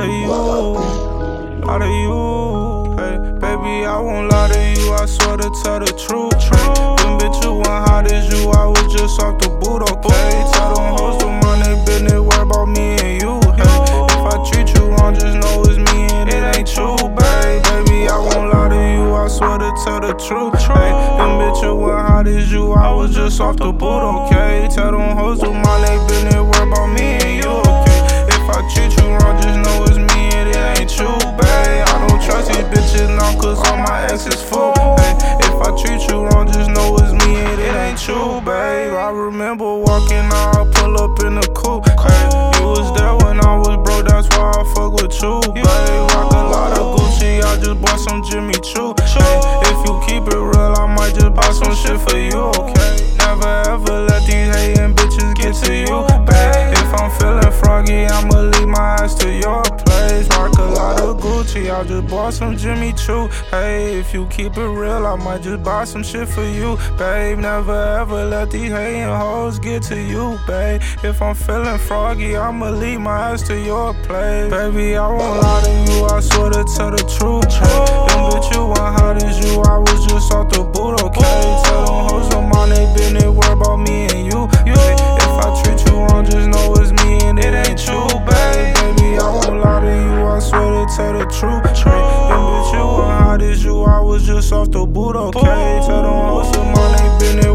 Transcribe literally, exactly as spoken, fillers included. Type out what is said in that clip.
to you, lie to you. Hey, baby, I won't lie to you, I swear to tell the truth. Hey, them bitch you want hot as you, I was just off the boot, okay? Tell them hoes to mind they business, worry about me and you. Hey, if I treat you wrong, just know it's me and it ain't you, babe. Baby, I won't lie to you, I swear to tell the truth. Hey, them bitch you want hot as you, I was just off the boot, okay? Tell them hoes to mind they business, worry about me and you, okay? If I treat you wrong, just know it's me and it ain't you, babe. I don't trust these bitches now, cause all my exes full. Hey, if I treat you wrong, just know it's me and it ain't you, babe. I remember walking out, I pull up in the coupe. Hey, you was there when I was broke, that's why I fuck with you, babe. Rock a lot of Gucci, I just bought some Jimmy Choo. Hey, if you keep it real, I might just buy some shit for you, okay? Never ever let these hating bitches get to you, babe. If I'm feeling froggy, I'ma leave my ass to your place. Rock a lot of Gucci, I just bought some Jimmy Choo. Hey, if you keep it real, I might just buy some shit for you, babe. Never ever let these hating hoes get to you, babe. If I'm feeling froggy, I'ma leave my ass to your place. Baby, I won't lie to you, I swear to tell the truth. Hey, them bitch you want hot as you, I was just off the boot, okay? Tell them hoes to mind they business, worry about me and you. Hey, if I treat you wrong, just know it's me and it ain't you, babe. Baby, I won't lie to you, I swear to tell the truth. Hey, them bitch you want hot as you, I was just off the boot, okay? Tell them hoes to mind they business,